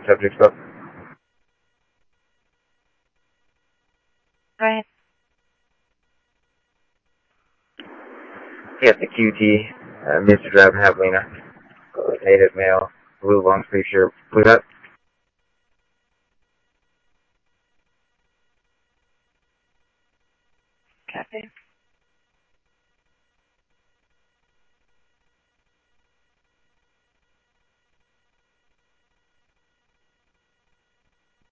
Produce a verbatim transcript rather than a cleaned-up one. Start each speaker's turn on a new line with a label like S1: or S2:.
S1: subject spoke.
S2: Go ahead.
S1: Yes, the Q T, uh, Mister Drab Javelina, native male, blue long sleeve shirt, blue hat.
S2: Copy.